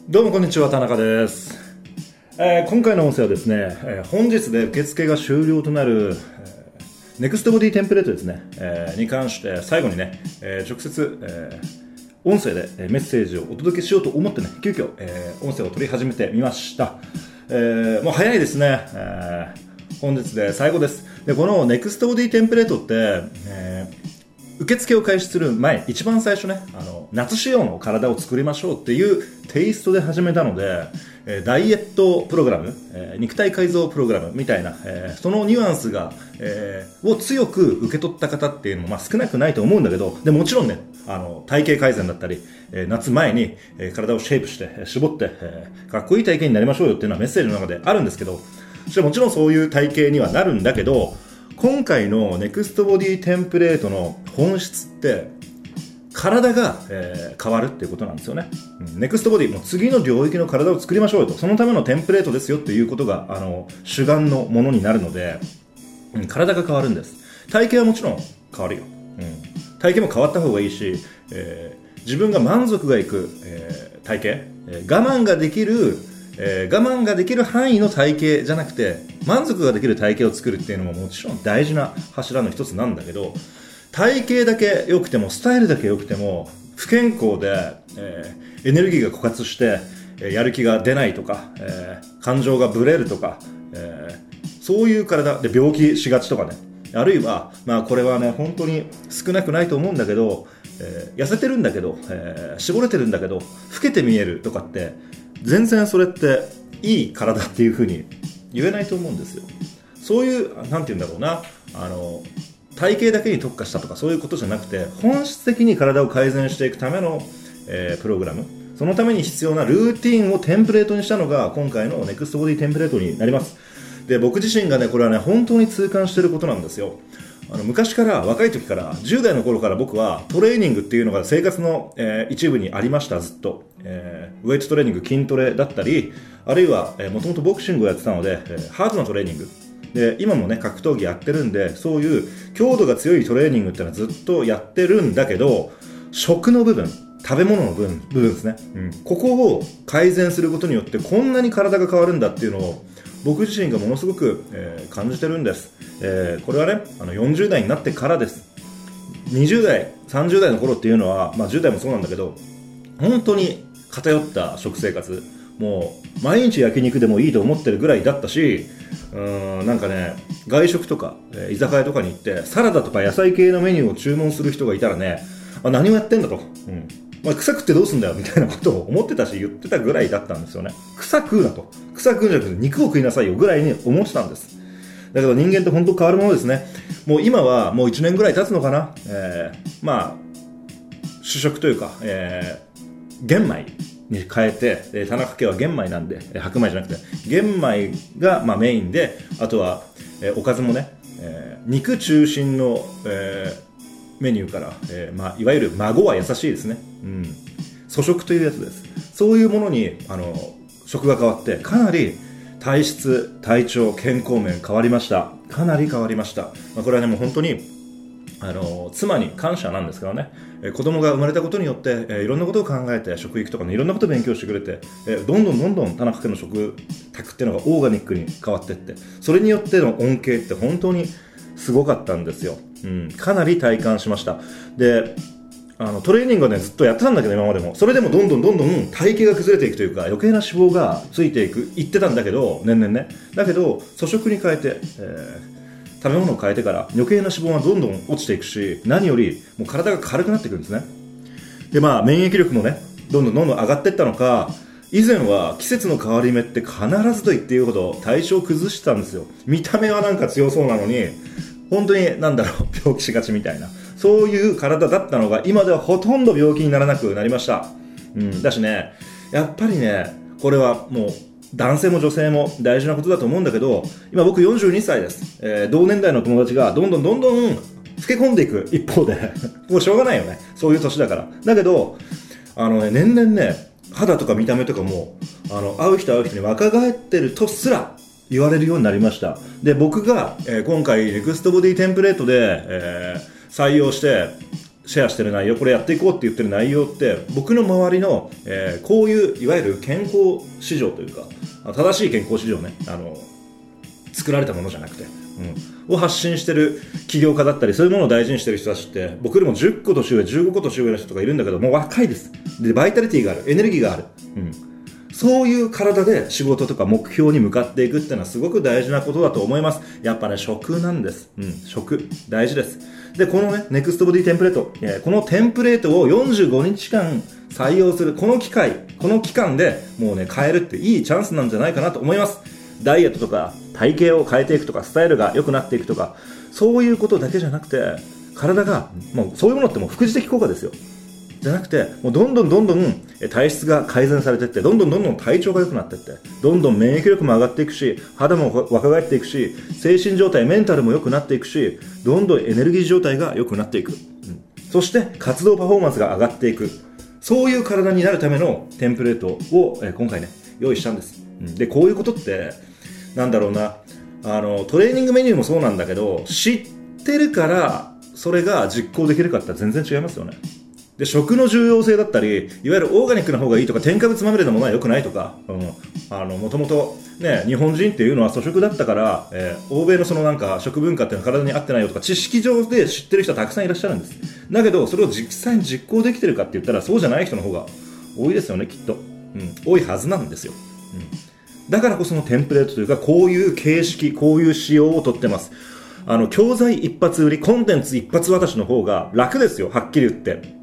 どうもこんにちは、田中です。今回の音声はですね、本日で受付が終了となる、ネクストボディテンプレートですね、に関して最後にね、直接、音声でメッセージをお届けしようと思ってね、急遽、音声を取り始めてみました。もう早いですね、本日で最後です。で、このネクストボディテンプレートって、受付を開始する前、一番最初ね、夏仕様の体を作りましょうっていうテイストで始めたので、ダイエットプログラム、肉体改造プログラムみたいな、そのニュアンスが、を強く受け取った方っていうのも、少なくないと思うんだけど、でもちろんね、体型改善だったり、夏前に、体をシェイプして、絞って、かっこいい体型になりましょうよっていうのはメッセージの中であるんですけど、もちろんそういう体型にはなるんだけど、今回のネクストボディテンプレートの本質って体が、変わるっていうことなんですよね。ネクストボディも次の領域の体を作りましょうよと、そのためのテンプレートですよっていうことが主眼のものになるので、体が変わるんです。体型はもちろん変わるよ。体型も変わった方がいいし、自分が満足がいく、体型、我慢ができる範囲の体型じゃなくて満足ができる体型を作るっていうのももちろん大事な柱の一つなんだけど、体型だけ良くてもスタイルだけ良くても不健康で、エネルギーが枯渇して、やる気が出ないとか、感情がブレるとか、そういう体で病気しがちとかね、あるいは、これはね本当に少なくないと思うんだけど、痩せてるんだけど、絞れてるんだけど老けて見えるとかって全然それっていい体っていう風に言えないと思うんですよ。そういうなんて言うんだろうな、体型だけに特化したとかそういうことじゃなくて、本質的に体を改善していくための、プログラム、そのために必要なルーティンをテンプレートにしたのが今回のネクストボディテンプレートになります。で、僕自身がねこれはね本当に痛感していることなんですよ。昔から若い時から10代の頃から僕はトレーニングっていうのが生活の、一部にありました。ずっと、ウェイトトレーニング、筋トレだったり、あるいはもともとボクシングをやってたので、ハードなトレーニングで、今もね格闘技やってるんで、そういう強度が強いトレーニングっていうのはずっとやってるんだけど、食の部分、食べ物の部分ですね、ここを改善することによってこんなに体が変わるんだっていうのを僕自身がものすごく、感じてるんです。これはね40代になってからです。20代30代の頃っていうのは、10代もそうなんだけど、本当に偏った食生活、もう毎日焼肉でもいいと思ってるぐらいだったし、なんかね外食とか、居酒屋とかに行ってサラダとか野菜系のメニューを注文する人がいたらね、何をやってんだと、草食ってどうすんだよみたいなことを思ってたし言ってたぐらいだったんですよね。草食うなと、草食うんじゃなくて肉を食いなさいよぐらいに思ってたんです。だけど人間って本当変わるものですね。もう今はもう1年ぐらい経つのかな、主食というか、玄米に変えて、田中家は玄米なんで、白米じゃなくて玄米がメインで、あとは、おかずもね、肉中心の、メニューから、いわゆる孫は優しいですね、粗食というやつです。そういうものに食が変わってかなり体質、体調、健康面変わりました。かなり変わりました。これはねもう本当に妻に感謝なんですけどね、子供が生まれたことによって、いろんなことを考えて食育とかねいろんなことを勉強してくれて、どんどん田中家の食卓っていうのがオーガニックに変わっていって、それによっての恩恵って本当にすごかったんですよ。かなり体感しました。で、トレーニングはねずっとやってたんだけど、今までもそれでもどんどん体型が崩れていくというか、余計な脂肪がついていく、いってたんだけど年々ね、だけど粗食に変えて、食べ物を変えてから余計な脂肪がどんどん落ちていくし、何よりもう体が軽くなっていくんですね。で、免疫力もねどんどん上がっていったのか、以前は季節の変わり目って必ずと言っていいほど体調を崩してたんですよ。見た目はなんか強そうなのに本当に病気しがちみたいな、そういう体だったのが今ではほとんど病気にならなくなりました。だしね、やっぱりねこれはもう男性も女性も大事なことだと思うんだけど、今僕42歳です。同年代の友達がどんどん老け込んでいく一方でもうしょうがないよね、そういう年だから。だけど年々ね肌とか見た目とかも会う人に若返ってるとすら言われるようになりました。で、僕が、今回ネクストボディテンプレートで、採用してシェアしてる内容、これやっていこうって言ってる内容って、僕の周りの、こういういわゆる健康市場というか、正しい健康市場ね、作られたものじゃなくて、を発信してる起業家だったり、そういうものを大事にしてる人たちって、僕よりも10個年上、15個年上の人とかいるんだけど、もう若いです。で、バイタリティがある、エネルギーがある。そういう体で仕事とか目標に向かっていくっていうのはすごく大事なことだと思います。やっぱね、食なんです。食。大事です。で、このね、ネクストボディテンプレート、このテンプレートを45日間採用する、この期間でもうね、変えるっていいチャンスなんじゃないかなと思います。ダイエットとか、体型を変えていくとか、スタイルが良くなっていくとか、そういうことだけじゃなくて、体が、もうそういうものってもう副次的効果ですよ。じゃなくて、もうどんどん体質が改善されていって、どんどん体調が良くなっていって、どんどん免疫力も上がっていくし、肌も若返っていくし、精神状態、メンタルも良くなっていくし、どんどんエネルギー状態が良くなっていく。そして活動パフォーマンスが上がっていく。そういう体になるためのテンプレートを、今回ね、用意したんです。で、こういうことって、なんだろうな、トレーニングメニューもそうなんだけど、知ってるから、それが実行できるかって全然違いますよね。で、食の重要性だったり、いわゆるオーガニックな方がいいとか、添加物まみれのものは良くないとか、もともとね、日本人っていうのは粗食だったから、欧米のそのなんか食文化っていうのは体に合ってないよとか、知識上で知ってる人はたくさんいらっしゃるんです。だけど、それを実際に実行できてるかって言ったら、そうじゃない人の方が多いですよね、きっと。多いはずなんですよ。だからこそのテンプレートというか、こういう形式、こういう仕様をとってます。教材一発売り、コンテンツ一発渡しの方が楽ですよ、はっきり言って。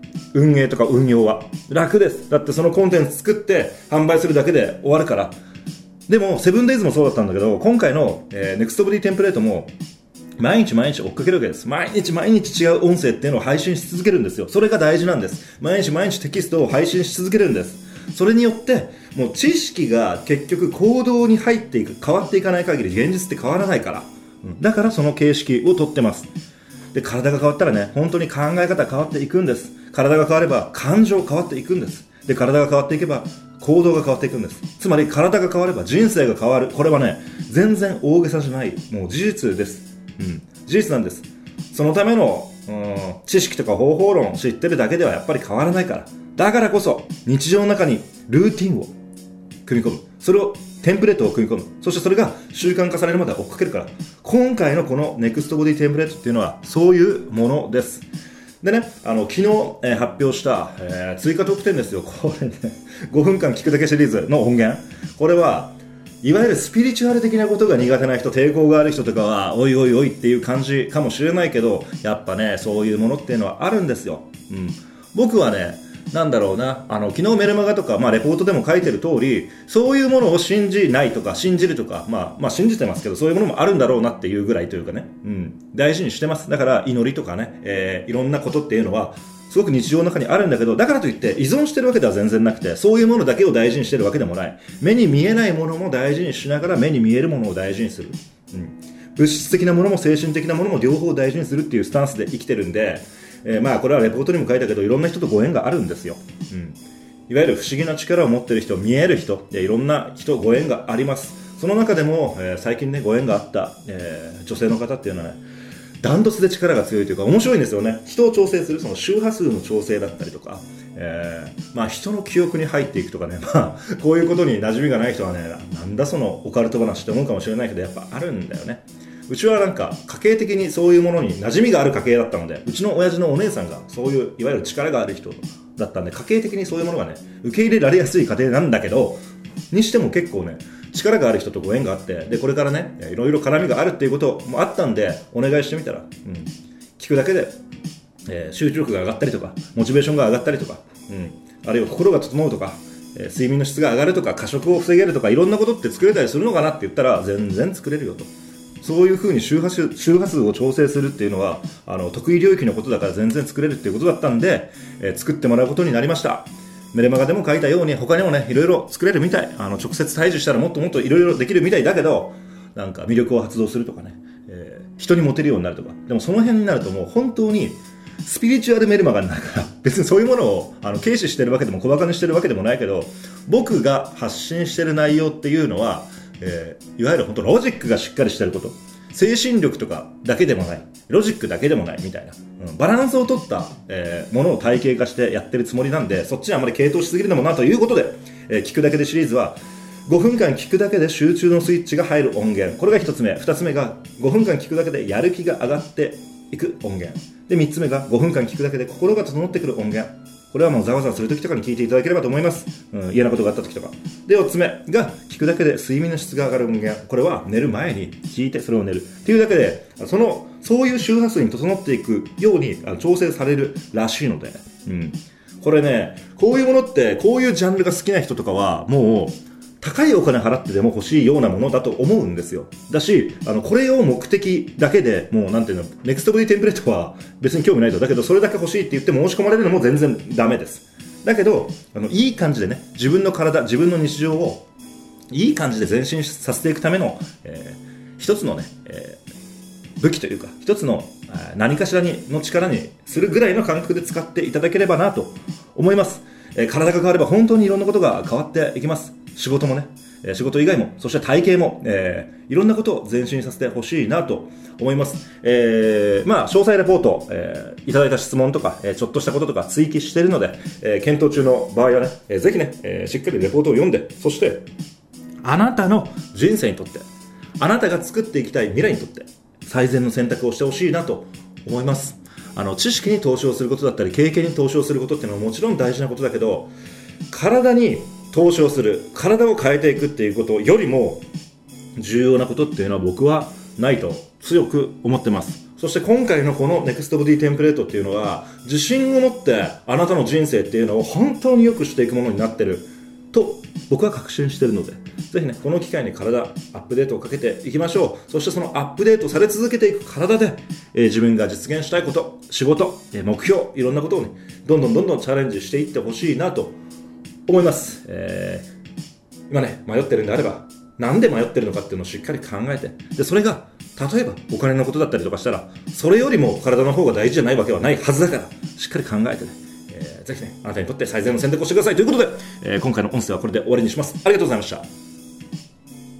運営とか運用は楽です。だってそのコンテンツ作って販売するだけで終わるから。でもセブンデイズもそうだったんだけど、今回の、ネクストボディテンプレートも毎日追っかけるわけです。毎日違う音声っていうのを配信し続けるんですよ。それが大事なんです。毎日テキストを配信し続けるんです。それによってもう知識が結局行動に入っていく、変わっていかない限り現実って変わらないから。だからその形式をとってます。で、体が変わったらね、本当に考え方変わっていくんです。体が変われば感情変わっていくんです。で、体が変わっていけば行動が変わっていくんです。つまり体が変われば人生が変わる。これはね、全然大げさじゃない、もう事実です。事実なんです。そのための知識とか方法論を知ってるだけではやっぱり変わらないから。だからこそ日常の中にルーティンを組み込む。それをテンプレートを組み込む。そしてそれが習慣化されるまで追っかけるから。今回のこのネクストボディテンプレートっていうのはそういうものです。でね、昨日、発表した、追加特典ですよ。これね、5分間聞くだけシリーズの音源。これはいわゆるスピリチュアル的なことが苦手な人、抵抗がある人とかはおいおいおいっていう感じかもしれないけど、やっぱね、そういうものっていうのはあるんですよ。僕はね、なんだろうな、昨日メルマガとか、レポートでも書いてる通り、そういうものを信じないとか、信じるとか、信じてますけど、そういうものもあるんだろうなっていうぐらいというかね、大事にしてます。だから、祈りとかね、いろんなことっていうのは、すごく日常の中にあるんだけど、だからといって依存してるわけでは全然なくて、そういうものだけを大事にしてるわけでもない。目に見えないものも大事にしながら、目に見えるものを大事にする。物質的なものも精神的なものも両方大事にするっていうスタンスで生きてるんで、これはレポートにも書いたけど、いろんな人とご縁があるんですよ。いわゆる不思議な力を持っている人、見える人、いろんな人、ご縁があります。その中でも、最近ね、ご縁があった、女性の方っていうのはね、ダントツで力が強いというか、面白いんですよね。人を調整する、その周波数の調整だったりとか、人の記憶に入っていくとかね、こういうことに馴染みがない人はね、なんだそのオカルト話って思うかもしれないけど、やっぱあるんだよね。うちはなんか家系的にそういうものに馴染みがある家系だったので、うちの親父のお姉さんがそういういわゆる力がある人だったんで、家系的にそういうものがね、受け入れられやすい家庭なんだけど、にしても結構ね、力がある人とご縁があって、で、これからね、いろいろ絡みがあるっていうこともあったんで、お願いしてみたら、聞くだけで、集中力が上がったりとか、モチベーションが上がったりとか、あるいは心が整うとか、睡眠の質が上がるとか、過食を防げるとか、いろんなことって作れたりするのかなって言ったら、全然作れるよと。そういう風に周波数を調整するっていうのは得意領域のことだから全然作れるっていうことだったんで、作ってもらうことになりました。メルマガでも書いたように他にもねいろいろ作れるみたい。直接対峙したらもっともっといろいろできるみたいだけど、なんか魅力を発動するとかね、人にモテるようになるとか。でもその辺になるともう本当にスピリチュアルメルマガになるから、別にそういうものを軽視してるわけでも小馬鹿にしてるわけでもないけど、僕が発信してる内容っていうのは、いわゆる本当ロジックがしっかりしてること、 精神力とかだけでもない、ロジックだけでもないみたいな、バランスを取った、ものを体系化してやってるつもりなんで、そっちにあまり傾倒しすぎるのもなということで、聞くだけでシリーズは5分間聞くだけで集中のスイッチが入る音源、これが1つ目。2つ目が5分間聞くだけでやる気が上がっていく音源で、3つ目が5分間聞くだけで心が整ってくる音源。これはもうざわざわするときとかに聞いていただければと思います。嫌なことがあったときとかで、4つ目が聞くだけで睡眠の質が上がる音源。これは寝る前に聞いてそれを寝るっていうだけで、そういう周波数に整っていくように調整されるらしいので、これね、こういうものってこういうジャンルが好きな人とかはもう高いお金払ってでも欲しいようなものだと思うんですよ。だし、これを目的だけでもうなんていうの、ネクストボディテンプレートは別に興味ないと。だけどそれだけ欲しいって言って申し込まれるのも全然ダメです。だけどいい感じでね、自分の体、自分の日常をいい感じで前進させていくための、一つのね、武器というか、一つの何かしらの力にするぐらいの感覚で使っていただければなと思います。体が変われば本当にいろんなことが変わっていきます。仕事もね、仕事以外も、そして体型も、いろんなことを前進させてほしいなと思います。詳細レポート、いただいた質問とか、ちょっとしたこととか追記しているので、検討中の場合はね、ぜひね、しっかりレポートを読んで、そしてあなたの人生にとって、あなたが作っていきたい未来にとって最善の選択をしてほしいなと思います。知識に投資をすることだったり、経験に投資をすることっていうのはもちろん大事なことだけど、体に投資をする、体を変えていくっていうことよりも重要なことっていうのは僕はないと強く思ってます。そして今回のこのネクストボディテンプレートっていうのは、自信を持ってあなたの人生っていうのを本当に良くしていくものになってると僕は確信しているので、ぜひね、この機会に体アップデートをかけていきましょう。そしてそのアップデートされ続けていく体で、自分が実現したいこと、仕事、目標、いろんなことをね、どんどんチャレンジしていってほしいなと思います。今ね、迷ってるんであれば、なんで迷ってるのかっていうのをしっかり考えて、でそれが例えばお金のことだったりとかしたら、それよりも体の方が大事じゃないわけはないはずだから、しっかり考えてね、ぜひね、あなたにとって最善の選択をしてくださいということで、今回の音声はこれで終わりにします。ありがとうございました。